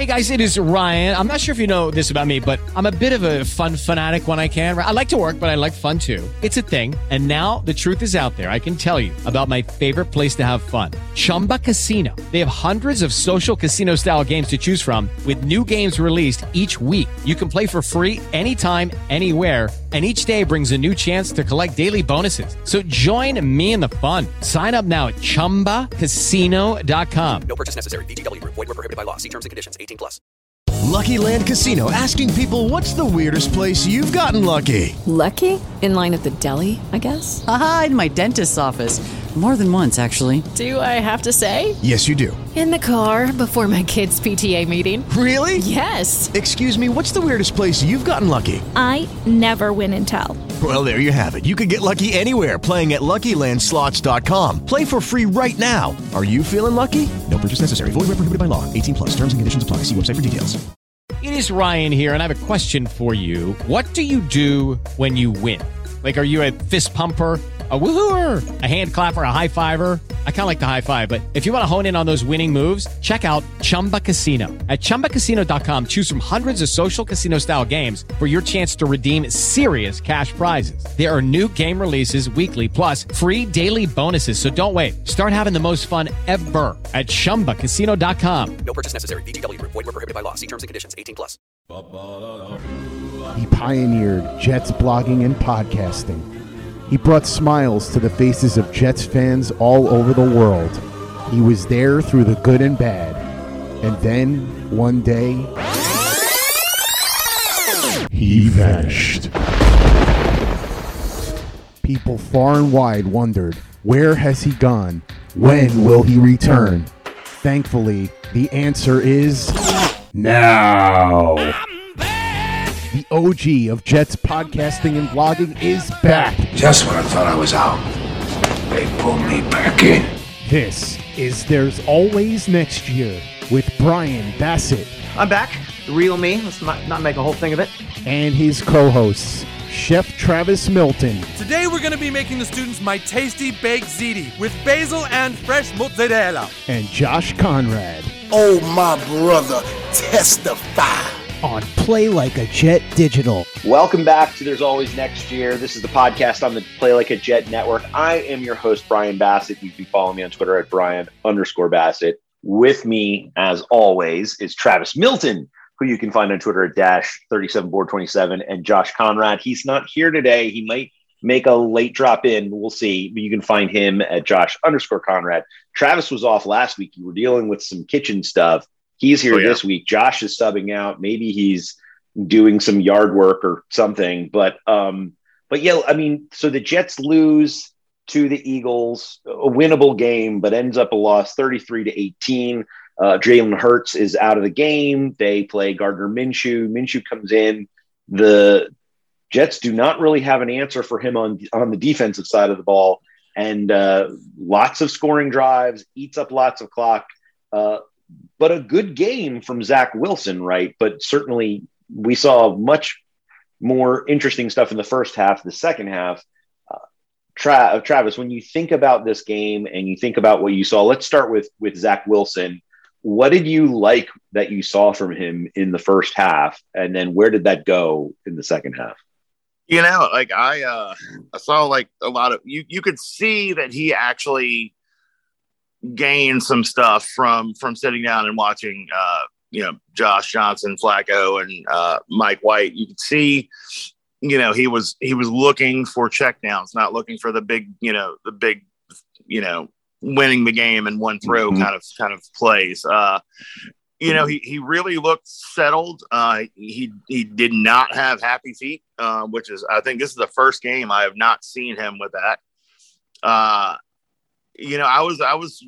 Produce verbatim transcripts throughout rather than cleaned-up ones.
Hey guys, it is Ryan. I'm not sure if you know this about me, but I'm a bit of a fun fanatic when I can. I like to work, but I like fun too. It's a thing. And now the truth is out there. I can tell you about my favorite place to have fun. Chumba Casino. They have hundreds of social casino style games to choose from with new games released each week. You can play for free anytime, anywhere. And each day brings a new chance to collect daily bonuses. So join me in the fun. Sign up now at chumba casino dot com. No purchase necessary. V G W Group. Void where prohibited by law. See terms and conditions. eighteen plus. Lucky Land Casino, asking people, what's the weirdest place you've gotten lucky? Lucky? In line at the deli, I guess? Aha, in my dentist's office. More than once, actually. Do I have to say? Yes, you do. In the car before my kids' P T A meeting. Really? Yes. Excuse me, what's the weirdest place you've gotten lucky? I never win and tell. Well, there you have it. You can get lucky anywhere, playing at Lucky Land Slots dot com. Play for free right now. Are you feeling lucky? No purchase necessary. Void where prohibited by law. eighteen plus. Terms and conditions apply. See website for details. It is Ryan here, and I have a question for you. What do you do when you win? Like, are you a fist pumper, a woohooer, a hand clapper, a high fiver? I kind of like the high five, but if you want to hone in on those winning moves, check out Chumba Casino. At chumba casino dot com, choose from hundreds of social casino style games for your chance to redeem serious cash prizes. There are new game releases weekly, plus free daily bonuses. So don't wait. Start having the most fun ever at chumba casino dot com. No purchase necessary. V G W Group. Void where prohibited by law. See terms and conditions. eighteen plus. He pioneered Jets blogging and podcasting. He brought smiles to the faces of Jets fans all over the world. He was there through the good and bad. And then, one day, he vanished. People far and wide wondered, where has he gone? When will he return? Thankfully, the answer is now. The O G of Jets podcasting and blogging is back. Just when I thought I was out, they pulled me back in. This is There's Always Next Year with Brian Bassett. I'm back. The real me. Let's not, not make a whole thing of it. And his co-hosts, Chef Travis Milton. Today we're going to be making the students my tasty baked ziti with basil and fresh mozzarella. And Josh Conrad. Oh, my brother, testify. On Play Like a Jet Digital. Welcome back to There's Always Next Year. This is the podcast on the Play Like a Jet network. I am your host, Brian Bassett. You can follow me on Twitter at Brian underscore Bassett. With me, as always, is Travis Milton, who you can find on Twitter at dash thirty-seven board twenty-seven, and Josh Conrad. He's not here today. He might make a late drop in. We'll see. But you can find him at Josh underscore Conrad. Travis was off last week. You were dealing with some kitchen stuff. He's here oh, yeah. this week. Josh is subbing out. Maybe he's doing some yard work or something. But, um, but yeah, I mean, so the Jets lose to the Eagles, a winnable game, but ends up a loss thirty-three to eighteen. Uh, Jalen Hurts is out of the game. They play Gardner Minshew. Minshew comes in. The Jets do not really have an answer for him on, on the defensive side of the ball. And uh, lots of scoring drives, eats up lots of clock. Uh, But a good game from Zach Wilson, right? But certainly we saw much more interesting stuff in the first half. The second half, uh, Tra- Travis, when you think about this game and you think about what you saw, let's start with, with Zach Wilson. What did you like that you saw from him in the first half? And then where did that go in the second half? You know, like I, uh, I saw like a lot of, you, you could see that he actually gain some stuff from from sitting down and watching uh you know Josh Johnson, Flacco, and uh Mike White. You could see, you know, he was he was looking for checkdowns, not looking for the big, you know, the big, you know, winning the game in one throw mm-hmm. kind of kind of plays. Uh you know, he he really looked settled. Uh he he did not have happy feet, uh, which is, I think this is the first game I have not seen him with that. Uh You know, I was, I was,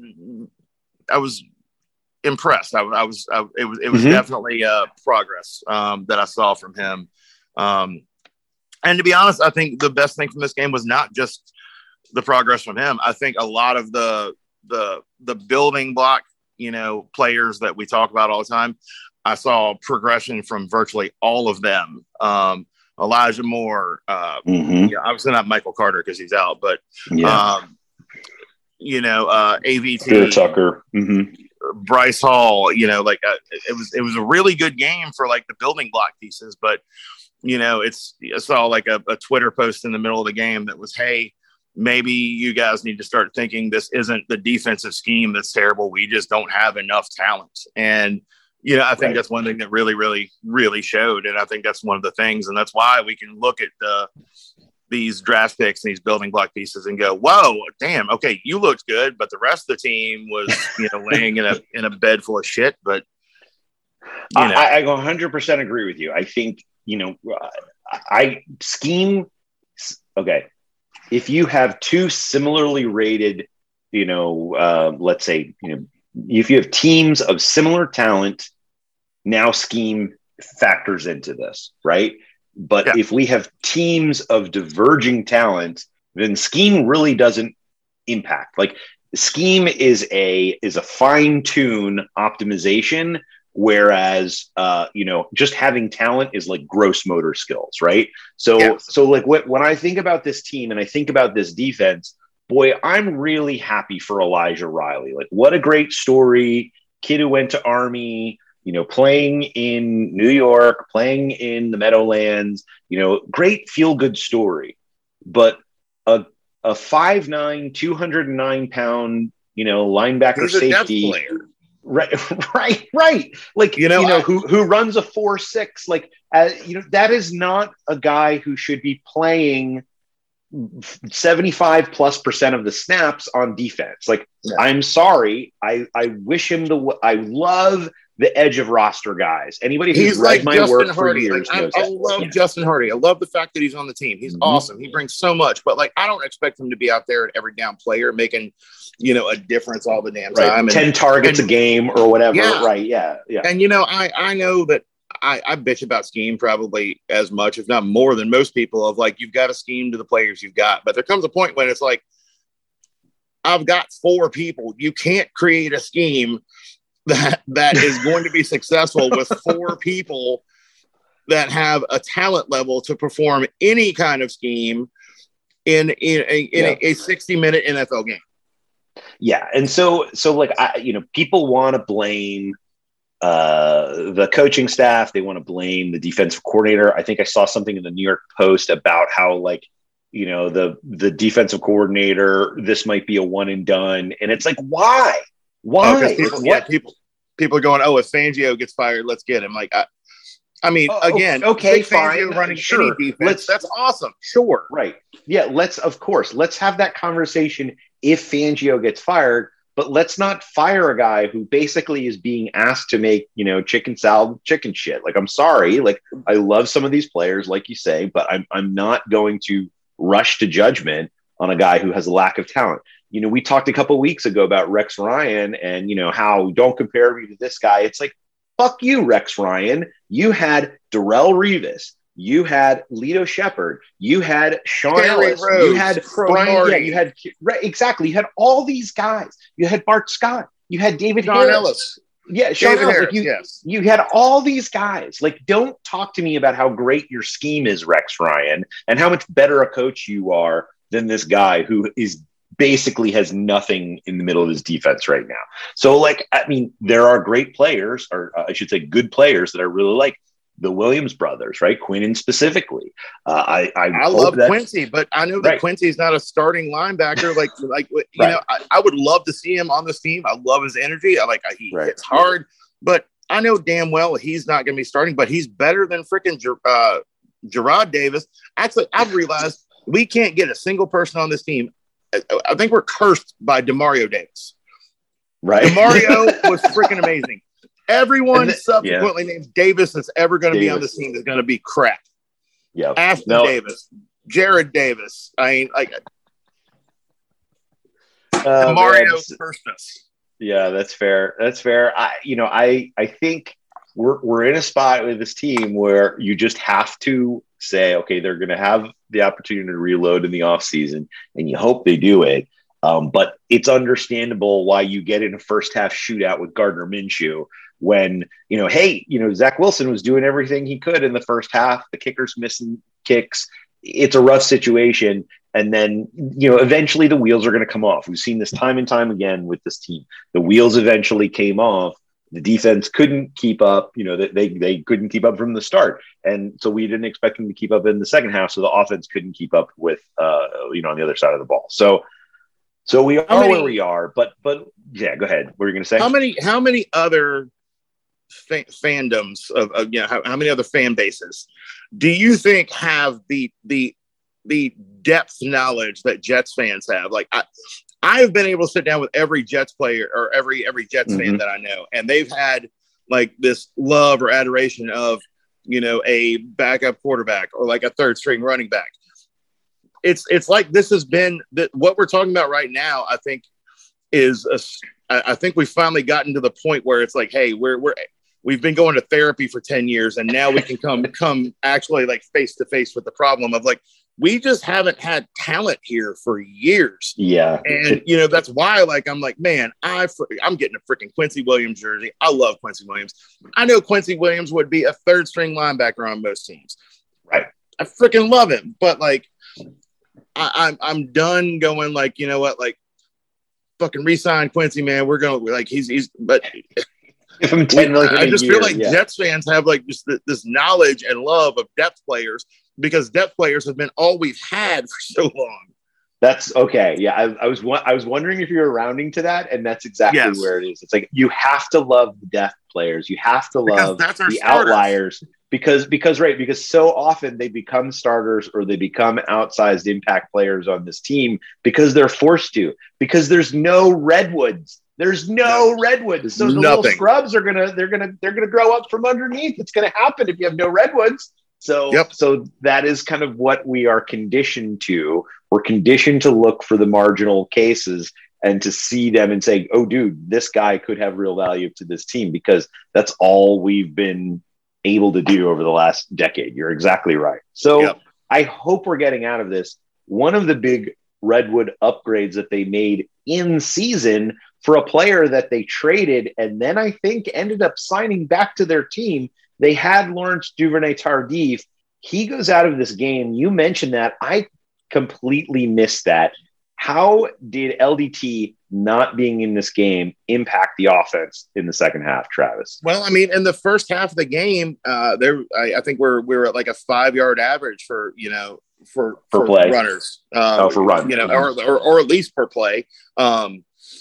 I was impressed. I, I was, I, it was, it was mm-hmm. definitely uh, progress um, that I saw from him. Um, and to be honest, I think the best thing from this game was not just the progress from him. I think a lot of the, the, the building block, you know, players that we talk about all the time, I saw progression from virtually all of them. Um, Elijah Moore, uh, mm-hmm. yeah, obviously not Michael Carter because he's out, but yeah. um, you know, uh, A V T, Tucker, mm-hmm. Bryce Hall, you know, like uh, it was it was a really good game for like the building block pieces. But, you know, it's I saw like a, a Twitter post in the middle of the game that was, hey, maybe you guys need to start thinking this isn't the defensive scheme that's terrible. We just don't have enough talent. And, you know, I think right. that's one thing that really, really, really showed. And I think that's one of the things. And that's why we can look at the these draft picks and these building block pieces and go, whoa, damn, okay, you looked good, but the rest of the team was, you know, laying in a in a bed full of shit. But you know. I, I one hundred percent agree with you. I think, you know, I scheme. Okay, if you have two similarly rated, you know, uh, let's say, you know, if you have teams of similar talent, now scheme factors into this, right? But yeah. if we have teams of diverging talent, then scheme really doesn't impact. Like scheme is a is a fine tune optimization, whereas uh, you know, just having talent is like gross motor skills, right? So yeah. so like what, when I think about this team and I think about this defense, boy, I'm really happy for Elijah Riley. Like what a great story, kid who went to Army. You know, playing in New York, playing in the Meadowlands, you know, great feel-good story. But a a five nine, two hundred nine pound, you know, linebacker He's safety. A depth player. Right, right, right. Like, you know, you know I, who, who runs a four six. Like, uh, you know, that is not a guy who should be playing seventy-five plus percent of the snaps on defense. Like, yeah. I'm sorry. I, I wish him the, I love the edge of roster guys. Anybody who's he's read like my Justin work Hardy. for years like, knows I, I that. love yeah. Justin Hardy. I love the fact that he's on the team. He's mm-hmm. awesome. He brings so much, but like, I don't expect him to be out there at every down player making, you know, a difference all the damn right. time. ten and, targets and, a game or whatever. Yeah. Right. Yeah. Yeah. And, you know, I, I know that I, I bitch about scheme probably as much, if not more than most people of like, you've got to scheme to the players you've got, but there comes a point when it's like, I've got four people. You can't create a scheme that that is going to be successful with four people that have a talent level to perform any kind of scheme in in a, in yeah. a, a sixty minute N F L game. Yeah, and so so like I, you know, people want to blame uh, the coaching staff. They want to blame the defensive coordinator. I think I saw something in the New York Post about how like, you know, the the defensive coordinator, this might be a one and done, and it's like, why? Why? Oh, people, yeah, people, people are going, oh, if Fangio gets fired, let's get him. Like, I, I mean, oh, again, okay, fine, Fangio running sure. any defense, let's, that's awesome. Sure, right? Yeah, let's of course let's have that conversation if Fangio gets fired, but let's not fire a guy who basically is being asked to make, you know, chicken salad, chicken shit. Like, I'm sorry, like I love some of these players, like you say, but I'm I'm not going to rush to judgment on a guy who has a lack of talent. You know, we talked a couple of weeks ago about Rex Ryan and, you know, how don't compare me to this guy. It's like, fuck you, Rex Ryan. You had Darrelle Revis. You had Lito Shepherd. You had Sean Terry Ellis. Rhodes, you had Brian. Yeah, you had right, exactly. You had all these guys. You had Bart Scott. You had David Sean Harris. Ellis. Yeah, Sean David Ellis. Harris, Like you, yes. you had all these guys. Like, don't talk to me about how great your scheme is, Rex Ryan, and how much better a coach you are than this guy who is basically has nothing in the middle of his defense right now. So, like, I mean, there are great players, or uh, I should say good players that I really like. The Williams brothers, right? Quinnen specifically. Uh, I I, I love that, Quincy, but I know that right. Quincy's not a starting linebacker. Like, like you right. know, I, I would love to see him on this team. I love his energy. I like he right. hits hard, but I know damn well he's not going to be starting. But he's better than freaking uh, Gerard Davis. Actually, I've realized we can't get a single person on this team. I, I think we're cursed by Demario Davis. Right, Demario was freaking amazing. Everyone the, subsequently yeah. named Davis that's ever going to be on this team is going to be crap. Yeah, Ashton no. Davis, Jared Davis. I mean, like uh, Mario Christmas. Yeah, that's fair. That's fair. I, you know, I, I think we're we're in a spot with this team where you just have to say, okay, they're going to have the opportunity to reload in the offseason, and you hope they do it. Um, but it's understandable why you get in a first half shootout with Gardner Minshew when, you know, hey, you know, Zach Wilson was doing everything he could in the first half. The kicker's missing kicks. It's a rough situation. And then, you know, eventually the wheels are going to come off. We've seen this time and time again with this team. The wheels eventually came off. The defense couldn't keep up. You know, they, they couldn't keep up from the start. And so we didn't expect them to keep up in the second half. So the offense couldn't keep up with, uh, you know, on the other side of the ball. So, so we are many, where we are, but, but yeah, go ahead. What were you going to say? How many, how many other fa- fandoms of, of you know, how, how many other fan bases do you think have the, the, the depth knowledge that Jets fans have? Like I, I've been able to sit down with every Jets player or every every Jets mm-hmm. fan that I know, and they've had like this love or adoration of, you know, a backup quarterback or like a third string running back. It's it's like this has been that what we're talking about right now. I think is a, I think we've finally gotten to the point where it's like, hey, we're we're we've been going to therapy for ten years, and now we can come come actually like face to face with the problem of like, we just haven't had talent here for years. Yeah. And, you know, that's why, like, I'm like, man, I, I'm getting a freaking Quincy Williams jersey. I love Quincy Williams. I know Quincy Williams would be a third string linebacker on most teams. Right. I freaking love him. But, like, I, I'm I'm done going, like, you know what, like, fucking re-sign Quincy, man. We're going to, like, he's, he's, but. Give him ten million I just year, feel like yeah. Jets fans have, like, just th- this knowledge and love of depth players, because depth players have been all we've had for so long. That's okay. Yeah, I, I was I was wondering if you were rounding to that, and that's exactly yes. where it is. It's like you have to love the depth players. You have to love the starters. outliers because because right because so often they become starters or they become outsized impact players on this team because they're forced to, because there's no redwoods. There's no redwoods. So the Nothing. little scrubs are gonna they're gonna they're gonna grow up from underneath. It's gonna happen if you have no redwoods. So, yep. so that is kind of what we are conditioned to. We're conditioned to look for the marginal cases and to see them and say, oh, dude, this guy could have real value to this team, because that's all we've been able to do over the last decade. You're exactly right. So yep. I hope we're getting out of this. One of the big Redwood upgrades that they made in season for a player that they traded and then I think ended up signing back to their team, they had Lawrence Duvernay-Tardif. He goes out of this game. You mentioned that. I completely missed that. How did L D T not being in this game impact the offense in the second half, Travis? Well, I mean, in the first half of the game, uh, there I, I think we're we're at like a five yard average for you know for for, for play runners. Um, oh, for run, you know, or, or or at least per play. Um,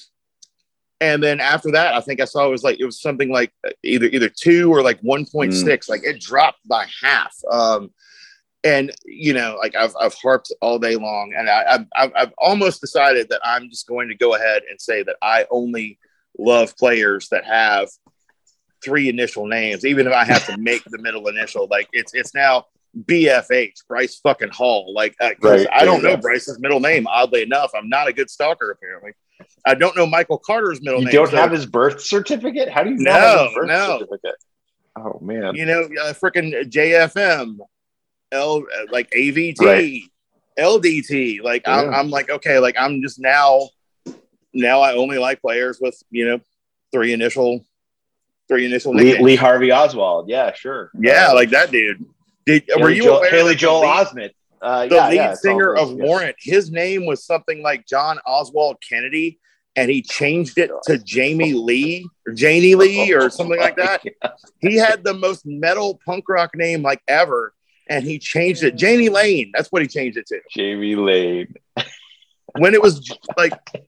And then after that, I think I saw it was like it was something like either either two or like one point six. Mm. Like it dropped by half. Um, and you know, like I've I've harped all day long, and I, I've I've almost decided that I'm just going to go ahead and say that I only love players that have three initial names, even if I have to make the middle initial. Like it's it's now B F H, Bryce fucking Hall. Like uh, right. I don't know Bryce's middle name. Oddly enough, I'm not a good stalker apparently. I don't know Michael Carter's middle you name. You don't so. have his birth certificate? How do you no, not have his birth no. certificate? Oh, man. You know, uh, freaking J F M, L, like A V T, right. L D T. Like, yeah. I'm, I'm like, okay, like, I'm just now, now I only like players with, you know, three initial, three initial Lee, Lee Harvey Oswald. Yeah, sure. Yeah, uh, like that dude. Did, Haley were you Joel, aware Haley Joel lead, Osment? Uh, the yeah, lead yeah, singer of yeah. Warrant, his name was something like John Oswald Kennedy, and he changed it to Jamie Lee or Janie Lee or something like that. Yeah. He had the most metal punk rock name like ever, and he changed it. Janie Lane, that's what he changed it to. Jamie Lane. When it was like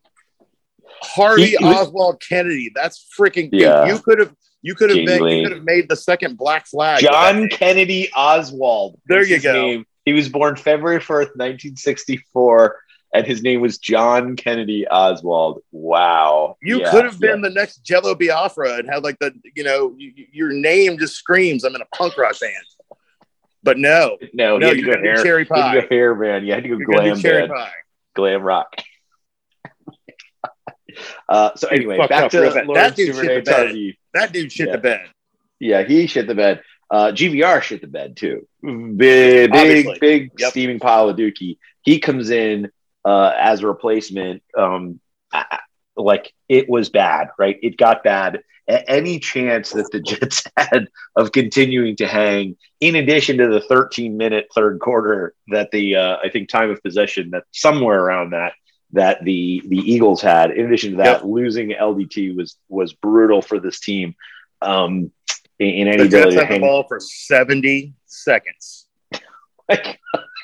Harvey He, was, Oswald Kennedy, that's freaking. Yeah. You could have. You could have Jamie been. Lane. You could have made the second Black Flag. John Kennedy Oswald. There you his go. Name. He was born February first, nineteen sixty-four, and his name was John Kennedy Oswald. Wow. You yeah, could have been yeah. the next Jello Biafra and had like the, you know, you, your name just screams, I'm in a punk rock band. But no, no, no, you you're hair, cherry pie. You hair, man. You had to go you're glam cherry band. pie. Glam rock. uh, so anyway, Fucked back up to that dude shit the bed. Tardif. That dude shit yeah. the bed. Yeah, he shit the bed. Uh, G V R shit the bed too. Big, Obviously. big, big Yep. steaming pile of dookie. He comes in uh, as a replacement. Um, I, like it was bad, right? It got bad. A- any chance that the Jets had of continuing to hang, in addition to the thirteen minute third quarter that the, uh, I think time of possession that somewhere around that, that the, the Eagles had, in addition to that, yep. losing L D T was, was brutal for this team. Um, in, in any the ability Jets to had hang the ball for seventy seconds. Like,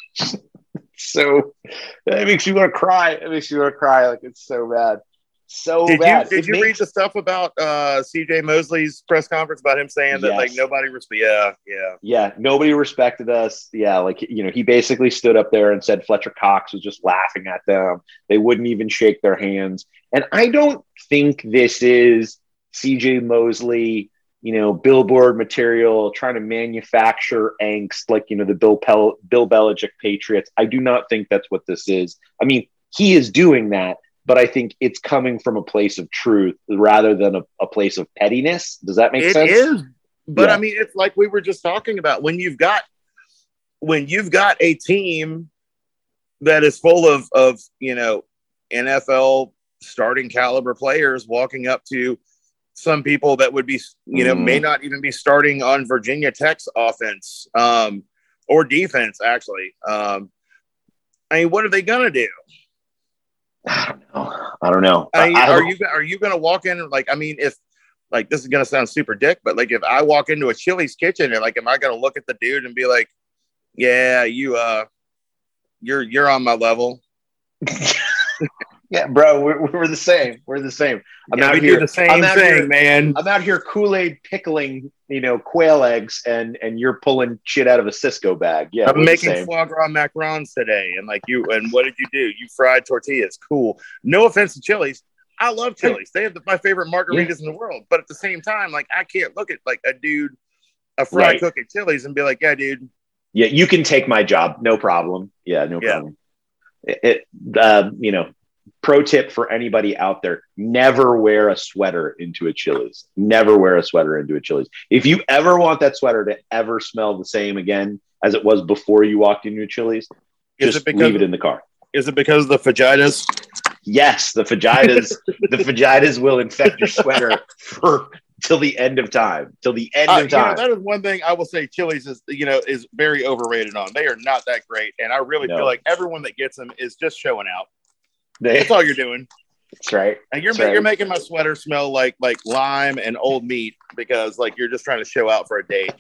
so that makes you want to cry. It makes you want to cry. Like, it's so bad. So did bad. You, did it you makes... read the stuff about uh, C J Mosley's press conference about him saying that yes. like nobody respect? Yeah, yeah, yeah. Nobody respected us. Yeah, like you know, he basically stood up there and said Fletcher Cox was just laughing at them. They wouldn't even shake their hands. And I don't think this is C J Mosley, you know, billboard material trying to manufacture angst like you know the Bill Pel- Bill Belichick Patriots. I do not think that's what this is. I mean, he is doing that. But I think it's coming from a place of truth rather than a, a place of pettiness. Does that make it sense? It is. But yeah. I mean, it's like we were just talking about when you've got when you've got a team that is full of of, you know, N F L starting caliber players walking up to some people that would be, you know, mm. may not even be starting on Virginia Tech's offense um, or defense, actually. Um, I mean, what are they going to do? I don't know. I don't know. I mean, I are you are you going to walk in like I mean, if like this is going to sound super dick, but like if I walk into a Chili's kitchen and like, am I going to look at the dude and be like, yeah, you uh, you're you're on my level? Yeah, bro, we're, we're the same. We're the same. I'm yeah, out we here. do the same I'm out thing, here, man. I'm out here Kool-Aid pickling, you know, quail eggs, and and you're pulling shit out of a Cisco bag. Yeah, I'm making foie gras macarons today, and like you. And what did you do? You fried tortillas. Cool. No offense to Chili's. I love Chili's. They have the, my favorite margaritas yeah. in the world. But at the same time, like I can't look at like a dude, a fried right. cook at Chili's, and be like, yeah, dude. Yeah, you can take my job, no problem. Yeah, no yeah. problem. It, it uh, you know. Pro tip for anybody out there, never wear a sweater into a Chili's. Never wear a sweater into a Chili's. If you ever want that sweater to ever smell the same again as it was before you walked into a Chili's, is just it because, leave it in the car. Is it because of the fajitas? Yes, the fajitas. the fajitas will infect your sweater for till the end of time. Till the end uh, of time. You know, that is one thing I will say Chili's is, you know, is very overrated on. They are not that great. And I really no. feel like everyone that gets them is just showing out. They, That's all you're doing. That's right. And you're That's right. you're making my sweater smell like like lime and old meat because like you're just trying to show out for a date.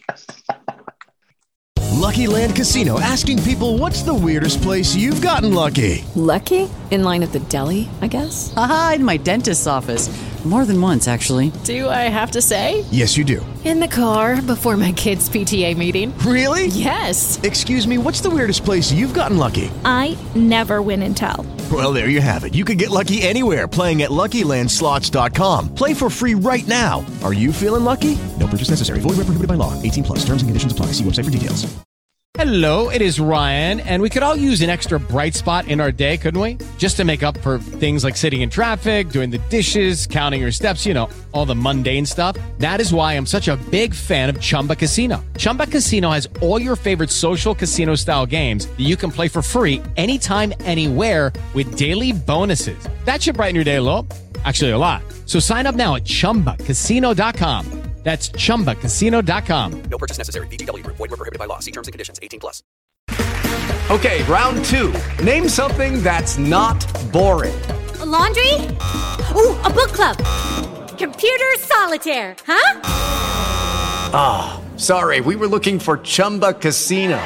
Lucky Land Casino asking people, what's the weirdest place you've gotten lucky? Lucky? In line at the deli, I guess? Aha, in my dentist's office. More than once, actually. Do I have to say? Yes, you do. In the car before my kids' P T A meeting. Really? Yes. Excuse me, what's the weirdest place you've gotten lucky? I never win and tell. Well, there you have it. You can get lucky anywhere, playing at Lucky Land Slots dot com. Play for free right now. Are you feeling lucky? No purchase necessary. Void where prohibited by law. eighteen plus. Terms and conditions apply. See website for details. Hello, it is Ryan, and we could all use an extra bright spot in our day, couldn't we? Just to make up for things like sitting in traffic, doing the dishes, counting your steps, you know, all the mundane stuff. That is why I'm such a big fan of Chumba Casino. Chumba Casino has all your favorite social casino-style games that you can play for free anytime, anywhere with daily bonuses. That should brighten your day a little. Actually, a lot. So sign up now at chumba casino dot com. That's chumba casino dot com. No purchase necessary. V G W Group. Void where prohibited by law. See terms and conditions. eighteen plus. Okay, round two. Name something that's not boring. A laundry? Ooh, a book club. Computer solitaire, huh? Ah, oh, sorry. We were looking for Chumba Casino.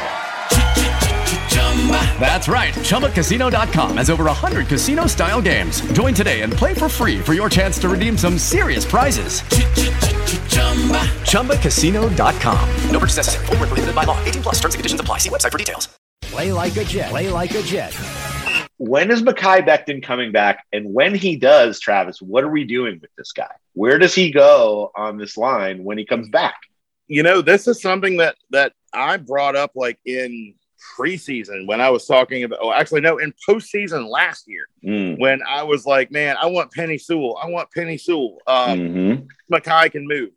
That's right. chumba casino dot com has over one hundred casino-style games. Join today and play for free for your chance to redeem some serious prizes. chumba casino dot com. No purchase necessary. Void where prohibited by law. eighteen plus. Terms and conditions apply. See website for details. Play like a Jet. Play like a Jet. When is Mekhi Becton coming back? And when he does, Travis, what are we doing with this guy? Where does he go on this line when he comes back? You know, this is something that that I brought up like in preseason when I was talking about, oh, actually, no, in postseason last year mm. when I was like, man, I want Penny Sewell. I want Penny Sewell. Um, mm-hmm. Mekhi can move.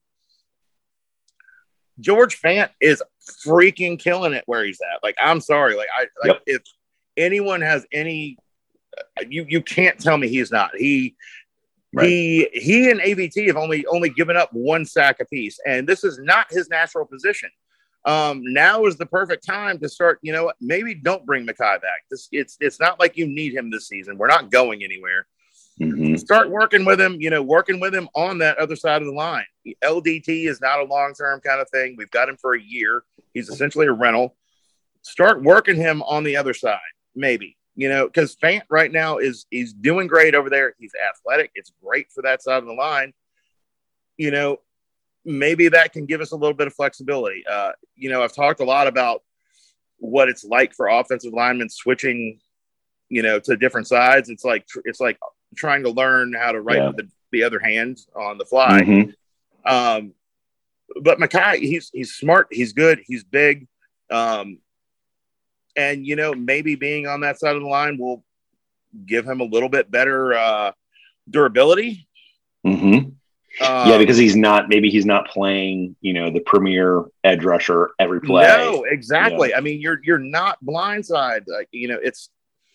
George Fant is freaking killing it where he's at. Like, I'm sorry. Like, I, like yep. if anyone has any, you, you can't tell me he's not. He, Right. He he and A V T have only only given up one sack apiece, and this is not his natural position. Um, now is the perfect time to start. You know, maybe don't bring Mekhi back. This it's it's not like you need him this season. We're not going anywhere. Mm-hmm. Start working with him. You know, working with him on that other side of the line. L D T is not a long term kind of thing. We've got him for a year. He's essentially a rental. Start working him on the other side, maybe. You know, because Fant right now is he's doing great over there. He's athletic. It's great for that side of the line. You know, maybe that can give us a little bit of flexibility. Uh, you know, I've talked a lot about what it's like for offensive linemen switching, you know, to different sides. It's like it's like trying to learn how to write yeah. with the, the other hand on the fly. Mm-hmm. Um, but Mekhi, he's he's smart. He's good. He's big. Um, And, you know, maybe being on that side of the line will give him a little bit better uh, durability. Mm-hmm. Um, yeah, because he's not, maybe he's not playing, you know, the premier edge rusher every play. No, exactly. You know? I mean, you're you're not blindside. Like, you know, it's.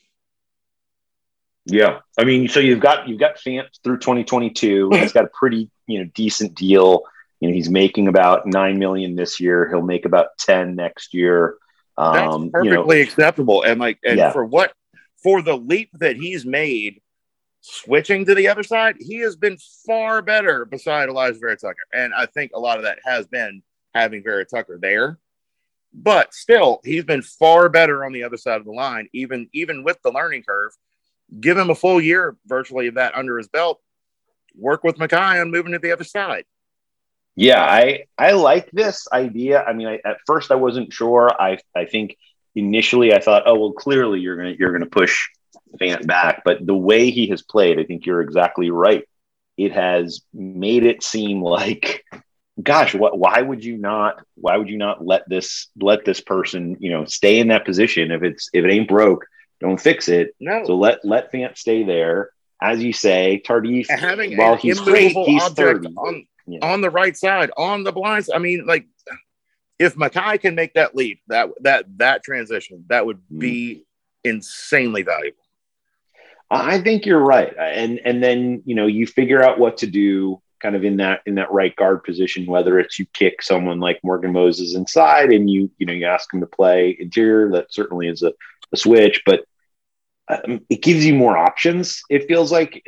Yeah. I mean, so you've got, you've got Fant through twenty twenty-two. He's got a pretty, you know, decent deal. You know, he's making about nine million dollars this year. He'll make about ten next year. That's um, perfectly you know, acceptable. And like, and yeah. for what, for the leap that he's made switching to the other side, he has been far better beside Elijah Vera Tucker. And I think a lot of that has been having Vera Tucker there, but still he's been far better on the other side of the line, even, even with the learning curve. Give him a full year virtually of that under his belt, work with Mekhi on moving to the other side. Yeah, I I like this idea. I mean, I, at first I wasn't sure. I I think initially I thought, oh well, clearly you're gonna you're gonna push Fant back. But the way he has played, I think you're exactly right. It has made it seem like, gosh, what? Why would you not? Why would you not let this let this person, you know, stay in that position? If it's if it ain't broke, don't fix it. No. So let let Fant stay there. As you say, Tardif, having while he's great, he's thirty. On- Yeah. On the right side, on the blind side. I mean, like, if Mekhi can make that leap, that that that transition, that would be insanely valuable. I think you're right, and and then you know you figure out what to do, kind of in that in that right guard position. Whether it's you kick someone like Morgan Moses inside, and you you know you ask him to play interior. That certainly is a, a switch, but um, it gives you more options. It feels like.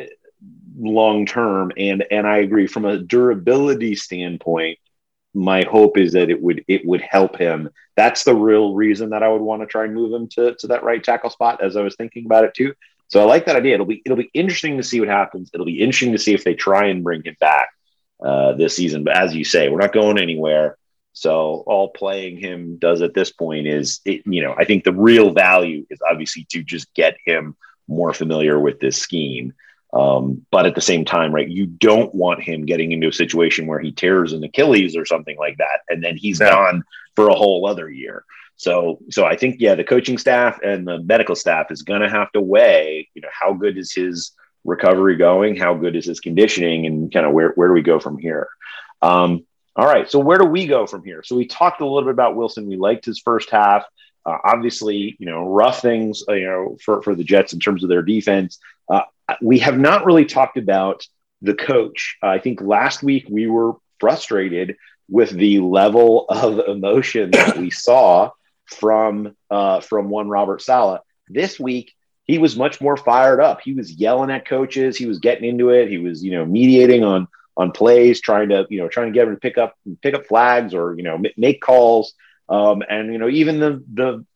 Long term, and and I agree from a durability standpoint. My hope is that it would it would help him. That's the real reason that I would want to try and move him to to that right tackle spot. As I was thinking about it too, so I like that idea. It'll be it'll be interesting to see what happens. It'll be interesting to see if they try and bring him back uh, this season. But as you say, we're not going anywhere. So all playing him does at this point is, it, you know, I think the real value is obviously to just get him more familiar with this scheme. Um, but at the same time, right, you don't want him getting into a situation where he tears an Achilles or something like that, and then he's no. gone for a whole other year. So, so I think, yeah, the coaching staff and the medical staff is going to have to weigh, you know, how good is his recovery going? How good is his conditioning? And kind of where, where do we go from here? Um, all right. So where do we go from here? So we talked a little bit about Wilson. We liked his first half. Uh, obviously, you know, rough things, uh, you know, for, for the Jets in terms of their defense. Uh, we have not really talked about the coach. Uh, I think last week we were frustrated with the level of emotion that we saw from uh, from one Robert Saleh. This week, he was much more fired up. He was yelling at coaches. He was getting into it. He was, you know, mediating on on plays, trying to, you know, trying to get him to pick up pick up flags or, you know, m- make calls. Um, and, you know, even the the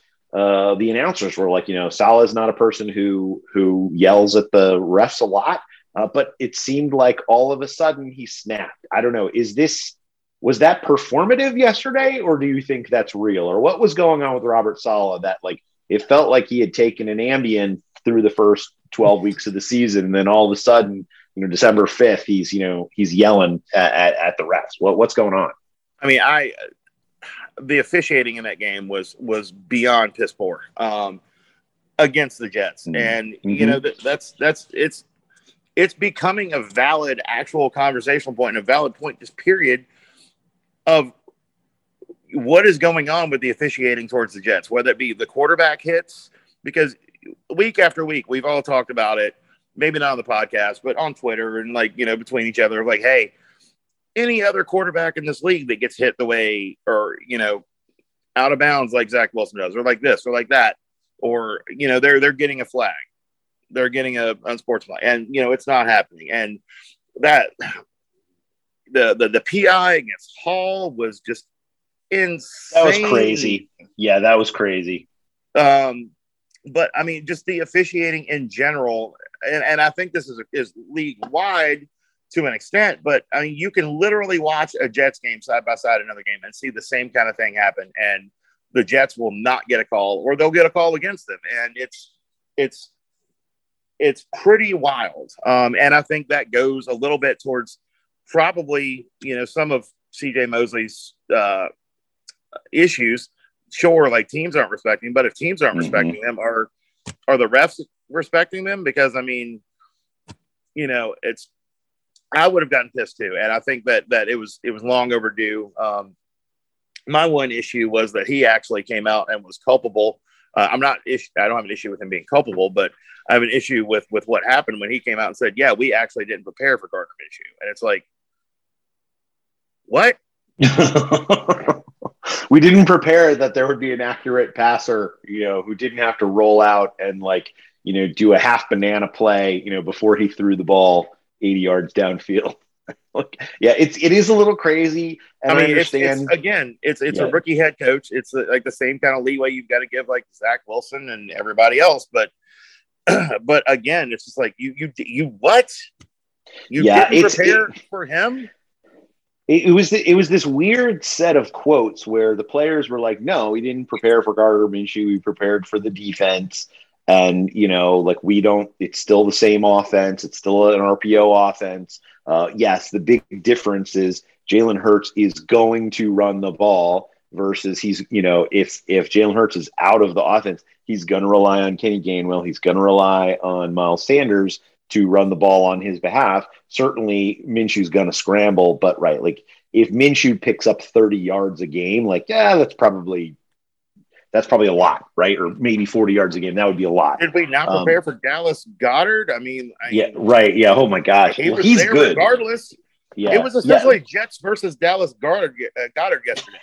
uh, the announcers were like, you know, Saleh is not a person who who yells at the refs a lot. Uh, but it seemed like all of a sudden he snapped. I don't know. Is this was that performative yesterday, or do you think that's real? Or what was going on with Robert Saleh that, like, it felt like he had taken an Ambien through the first twelve weeks of the season, and then all of a sudden, you know, December fifth, he's, you know, he's yelling at, at, at the refs. What, what's going on? I mean, I the officiating in that game was was beyond piss poor um, against the Jets, mm-hmm. and mm-hmm. you know that, that's that's it's it's becoming a valid actual conversational point and a valid point. This period of what is going on with the officiating towards the Jets, whether it be the quarterback hits, because week after week, we've all talked about it. maybe not on the podcast, but on Twitter and like, you know, between each other, like, hey, any other quarterback in this league that gets hit the way, or, you know, out of bounds like Zach Wilson does, or like this, or like that, or, you know, they're, they're getting a flag, they're getting a unsportsmanlike, and, you know, it's not happening. And that the, the, the P I against Hall was just insane. That was crazy. Yeah, that was crazy. Um, but I mean, just the officiating in general, and, and I think this is is league wide to an extent. But I mean, you can literally watch a Jets game side by side another game and see the same kind of thing happen, and the Jets will not get a call, or they'll get a call against them, and it's it's it's pretty wild. Um, and I think that goes a little bit towards probably, you know, some of C J Mosley's uh, issues. Sure, like teams aren't respecting, but if teams aren't mm-hmm. respecting them, are are the refs respecting them? Because I mean, you know, it's I would have gotten pissed too, and I think that that it was it was long overdue. Um, my one issue was that he actually came out and was culpable. Uh, I'm not issue, I don't have an issue with him being culpable, but I have an issue with with what happened when he came out and said, "Yeah, we actually didn't prepare for Gardner Minshew," and it's like, what? We didn't prepare that there would be an accurate passer, you know, who didn't have to roll out and like, you know, do a half banana play, you know, before he threw the ball eighty yards downfield. Like, yeah, it's, it is a little crazy. And I mean, I understand. It's, it's, again, it's, it's yeah. a rookie head coach. It's a, like the same kind of leeway you've got to give like Zach Wilson and everybody else. But, but again, it's just like, you, you, you, what? You yeah, didn't prepare it, for him? It, it was it was this weird set of quotes where the players were like, "No, we didn't prepare for Gardner Minshew. We prepared for the defense, and you know, like we don't. It's still the same offense. It's still an R P O offense. Uh, yes, the big difference is Jalen Hurts is going to run the ball versus he's you know if if Jalen Hurts is out of the offense, he's going to rely on Kenny Gainwell. He's going to rely on Miles Sanders to run the ball on his behalf. Certainly Minshew's going to scramble, but right. Like if Minshew picks up thirty yards a game, like, yeah, that's probably, that's probably a lot, right? Or maybe forty yards a game. That would be a lot. Did we not prepare um, for Dallas Goedert? I mean, I yeah, right. Yeah. Oh my gosh. He well, was he's there good. Regardless. Yeah. It was essentially yeah. Jets versus Dallas Goedert, uh, Goedert yesterday.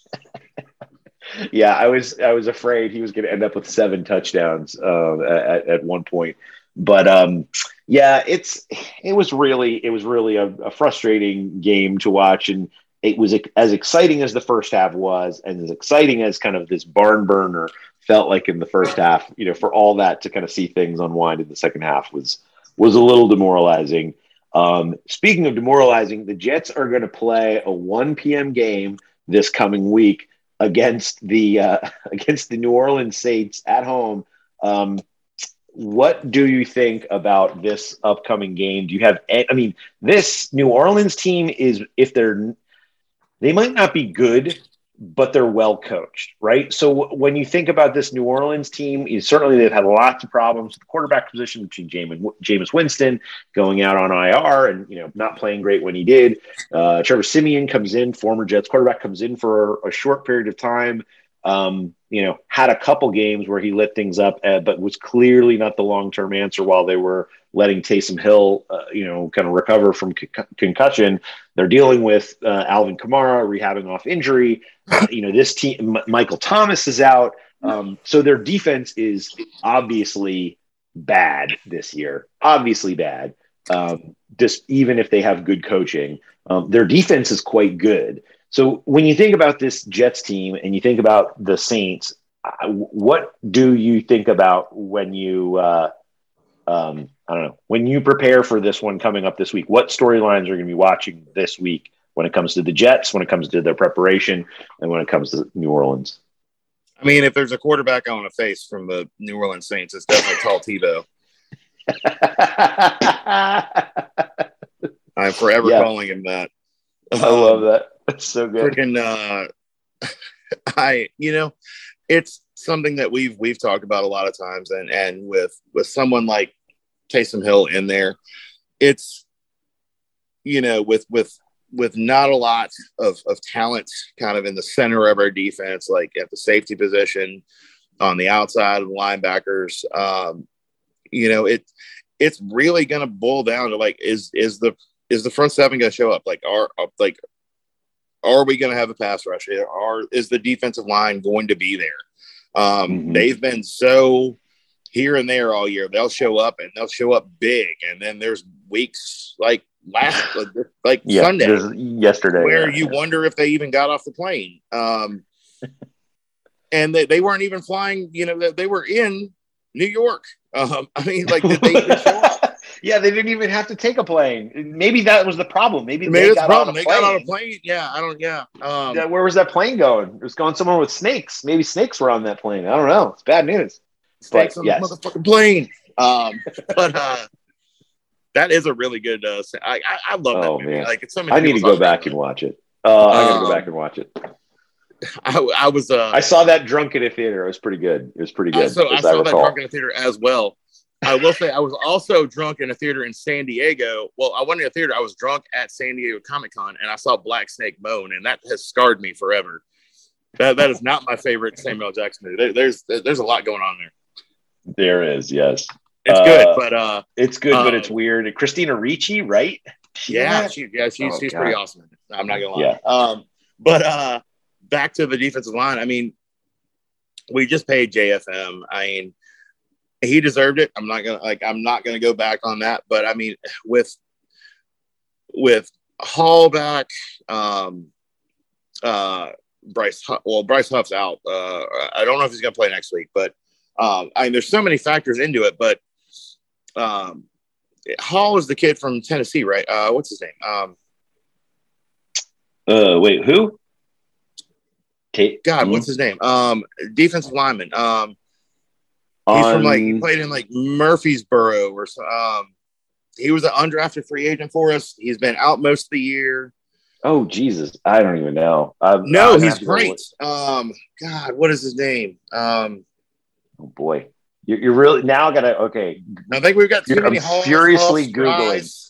Yeah. I was, I was afraid he was going to end up with seven touchdowns uh, at, at one point. But um, yeah, it's it was really it was really a, a frustrating game to watch, and it was as exciting as the first half was, and as exciting as kind of this barn burner felt like in the first half. You know, for all that to kind of see things unwind in the second half was was a little demoralizing. Um, speaking of demoralizing, the Jets are going to play a one p.m. game this coming week against the uh, against the New Orleans Saints at home. Um, What do you think about this upcoming game? Do you have, I mean, this New Orleans team is, if they're, they might not be good, but they're well coached, right? So when you think about this New Orleans team, you, certainly they've had lots of problems with the quarterback position between Jameis, Jameis Winston going out on I R and, you know, not playing great when he did. Uh, Trevor Siemian comes in, former Jets quarterback, comes in for a, a short period of time. Um, you know, had a couple games where he lit things up, uh, but was clearly not the long-term answer while they were letting Taysom Hill, uh, you know, kind of recover from con- concussion. They're dealing with uh, Alvin Kamara rehabbing off injury. Uh, you know, this team, M- Michael Thomas is out. Um, so their defense is obviously bad this year, obviously bad. Um, just even if they have good coaching, um, their defense is quite good. So when you think about this Jets team and you think about the Saints, uh, what do you think about when you, uh, um, I don't know, when you prepare for this one coming up this week? What storylines are you going to be watching this week when it comes to the Jets, when it comes to their preparation, and when it comes to New Orleans? I mean, if there's a quarterback I want to face from the New Orleans Saints, it's definitely Tall Tebow. I'm forever yeah. calling him that. I um, love that. That's so good. Freaking, uh, I, you know, it's something that we've we've talked about a lot of times, and and with with someone like Taysom Hill in there, it's, you know, with with with not a lot of of talent kind of in the center of our defense, like at the safety position, on the outside of the linebackers, um, you know, it it's really going to boil down to like, is is the is the front seven going to show up? Like, are like, are we going to have a pass rush? Are is the defensive line going to be there? Um, mm-hmm. They've been so here and there all year. They'll show up and they'll show up big, and then there's weeks like last like yeah, Sunday, yesterday, where yeah, you yeah. wonder if they even got off the plane. Um, and they, they weren't even flying. You know, they were in New York. Um, I mean, like, did they even show up? Yeah, they didn't even have to take a plane. Maybe that was the problem. Maybe, Maybe they, got, got on a they plane. got on a plane. Yeah, I don't. Yeah. Um, yeah. Where was that plane going? It was going somewhere with snakes. Maybe snakes were on that plane. I don't know. It's bad news. Snakes but, on yes. the motherfucking plane. Um, but uh, that is a really good. Uh, I, I I love that oh, movie. Man. Like, it's so many I need to go back and watch it. Uh, I gotta go back and watch it. I, I was. Uh, I saw that drunk in a theater. It was pretty good. It was pretty good. I saw, I saw I that drunk in a theater as well. I will say I was also drunk in a theater in San Diego. Well, I wasn't in a theater. I was drunk at San Diego Comic-Con, and I saw Black Snake Moan, and that has scarred me forever. That that is not my favorite Samuel L. Jackson movie. There, there's there's a lot going on there. There is, yes. It's uh, good, but uh, it's good, um, but it's weird. Christina Ricci, right? Yeah, she, yeah, she's oh, she's God. pretty awesome. I'm not gonna lie. Yeah. Um, but uh, back to the defensive line. I mean, we just paid J F M. I mean, he deserved it. I'm not gonna like. I'm not gonna go back on that. But I mean, with with Hall back, um, uh, Bryce. Huff, well, Bryce Huff's out. Uh, I don't know if he's gonna play next week. But um, I mean, there's so many factors into it. But um, Hall is the kid from Tennessee, right? Uh, what's his name? Um, uh, wait, who? Kate? God, mm-hmm. what's his name? Um, defensive lineman. Um. He's On... from like he played in like Murfreesboro or so. Um, he was an undrafted free agent for us. He's been out most of the year. Oh Jesus, I don't even know. I'm, no, I'm he's great. Um, God, what is his name? Um, oh boy, you're, you're really now gotta okay. I think we've got too you're, many. I'm Hall, furiously Hall, googling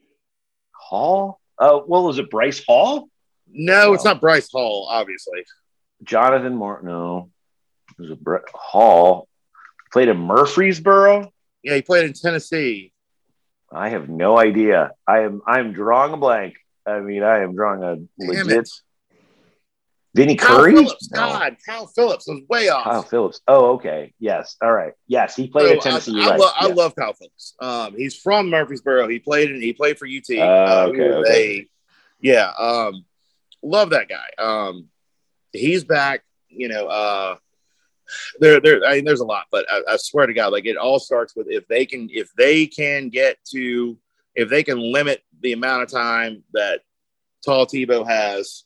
Hall. Oh, uh, well, was it Bryce Hall? No, no, it's not Bryce Hall. Obviously, Jonathan Martin. No, it was a Br- Hall. Played in Murfreesboro. Yeah, he played in Tennessee. I have no idea. I am I'm drawing a blank. I mean, I am drawing a Damn legit. It. Vinny Kyle Curry? Phillips. No. God, Kyle Phillips was way off. Kyle Phillips. Oh, okay. Yes. All right. Yes, he played so at Tennessee. I, I, right. lo- I yeah. love Kyle Phillips. Um, he's from Murfreesboro. He played in. He played for U T. Uh, uh, okay. okay. A, yeah. Um, love that guy. Um, he's back. You know. Uh, There, there. I mean, there's a lot, but I, I swear to God, like it all starts with if they can, if they can get to, if they can limit the amount of time that Tall Tebow has.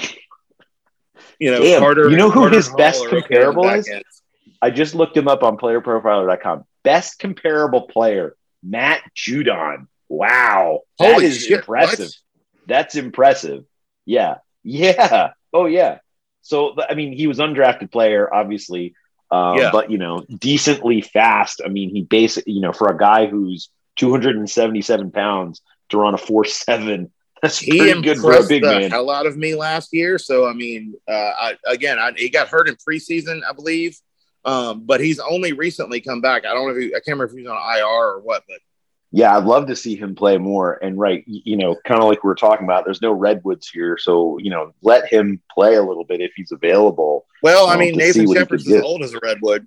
You know, Damn, Carter. You know who Carter his Hall best comparable is? End. I just looked him up on player profiler dot com. Best comparable player, Matt Judon. Wow, that Holy is shit, impressive. what? That's impressive. Yeah, yeah. Oh yeah. So, I mean, he was undrafted player, obviously, um, yeah. but, you know, decently fast. I mean, he basically, you know, for a guy who's two hundred seventy-seven pounds to run a four seven, that's he pretty good for a big the man. hell out of me last year. So, I mean, uh, I, again, I, he got hurt in preseason, I believe, um, but he's only recently come back. I don't know if he, I can't remember if he was on I R or what, but. Yeah, I'd love to see him play more. And right, you know, kind of like we were talking about, there's no Redwoods here. So, you know, let him play a little bit if he's available. Well, I um, mean, Nathan Shepard's as old as a Redwood.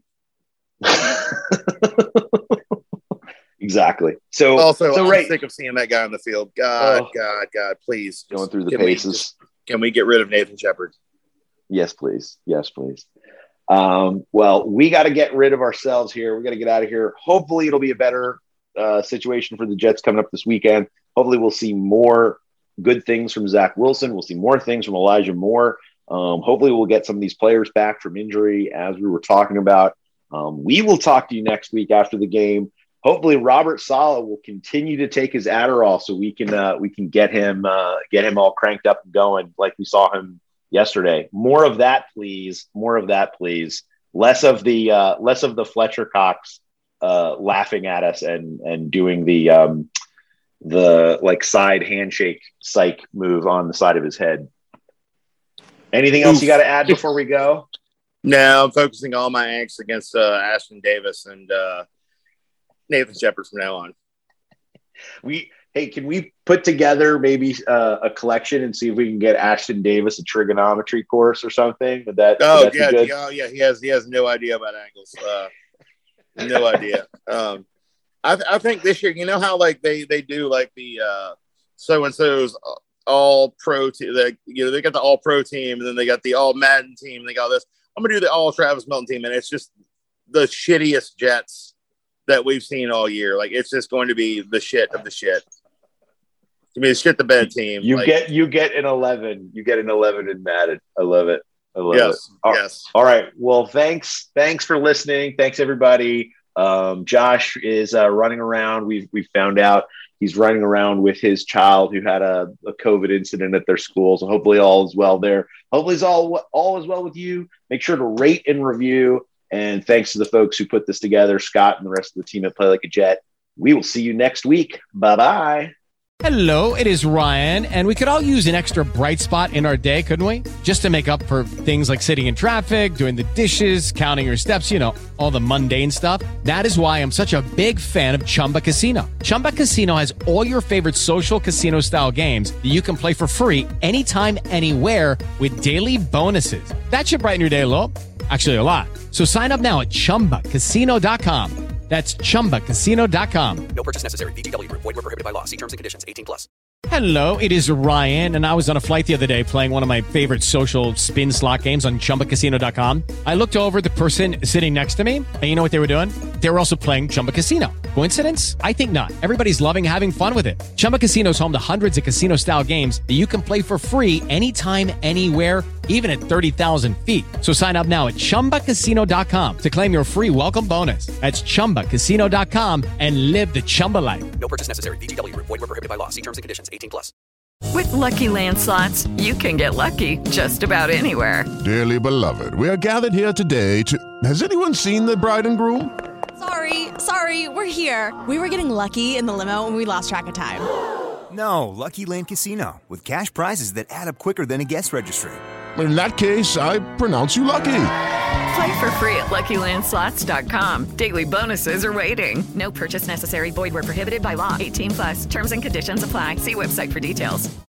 Exactly. So, also, so I'm right. sick of seeing that guy on the field. God, oh. God, God, please. Going just, through the can paces. We just, can we get rid of Nathan Shepard? Yes, please. Yes, please. Um, well, we got to get rid of ourselves here. We got to get out of here. Hopefully it'll be a better Uh, situation for the Jets coming up this weekend. Hopefully we'll see more good things from Zach Wilson. We'll see more things from Elijah Moore. Um, hopefully we'll get some of these players back from injury as we were talking about. Um, we will talk to you next week after the game. Hopefully Robert Saleh will continue to take his Adderall so we can uh, we can get him uh, get him all cranked up and going like we saw him yesterday. More of that, please. More of that, please. Less of the uh, less of the Fletcher Cox uh laughing at us and and doing the um the like side handshake psych move on the side of his head. Anything else you got to add before we go? No, I'm focusing all my angst against uh Ashton Davis and uh Nathan Shepard from now on. We hey, can we put together maybe uh, a collection and see if we can get Ashton Davis a trigonometry course or something? Would that? Oh would that yeah, be good? yeah, yeah. He has he has no idea about angles. Uh, no idea. Um, I, th- I think this year, you know how like they they do like the uh, so and so's all pro team. Like, you know, they got the all pro team, and then they got the all Madden team. And they got this. I'm gonna do the all Travis Milton team, and it's just the shittiest Jets that we've seen all year. Like, it's just going to be the shit of the shit. I mean, it's shit the bed team. You like, get you get an eleven. You get an eleven in Madden. I love it. I love yes, it. All, yes. All right. Well, thanks. Thanks for listening. Thanks everybody. Um, Josh is uh, running around. We've we found out he's running around with his child who had a, a COVID incident at their school. So hopefully all is well there. Hopefully it's all all is well with you. Make sure to rate and review. And thanks to the folks who put this together, Scott and the rest of the team at Play Like a Jet. We will see you next week. Bye-bye. Hello, it is Ryan, and we could all use an extra bright spot in our day, couldn't we? Just to make up for things like sitting in traffic, doing the dishes, counting your steps, you know, all the mundane stuff. That is why I'm such a big fan of Chumba Casino. Chumba Casino has all your favorite social casino-style games that you can play for free anytime, anywhere with daily bonuses. That should brighten your day a little. Actually, a lot. So sign up now at chumba casino dot com. That's chumba casino dot com. No purchase necessary. V G W Group. Void where prohibited by law. See terms and conditions. eighteen plus. Hello, it is Ryan, and I was on a flight the other day playing one of my favorite social spin slot games on chumba casino dot com. I looked over at the person sitting next to me, and you know what they were doing? They were also playing Chumba Casino. Coincidence? I think not. Everybody's loving having fun with it. Chumba Casino is home to hundreds of casino-style games that you can play for free anytime, anywhere, even at thirty thousand feet. So sign up now at chumba casino dot com to claim your free welcome bonus. That's chumba casino dot com and live the Chumba life. No purchase necessary. V G W Group. Void where prohibited by law. See terms and conditions. eighteen plus. With Lucky Land Slots, you can get lucky just about anywhere. Dearly beloved, we are gathered here today to... Has anyone seen the bride and groom? Sorry, sorry, we're here. We were getting lucky in the limo and we lost track of time. No, Lucky Land Casino, with cash prizes that add up quicker than a guest registry. In that case, I pronounce you lucky. Play for free at lucky land slots dot com. Daily bonuses are waiting. No purchase necessary. Void where prohibited by law. eighteen plus. Terms and conditions apply. See website for details.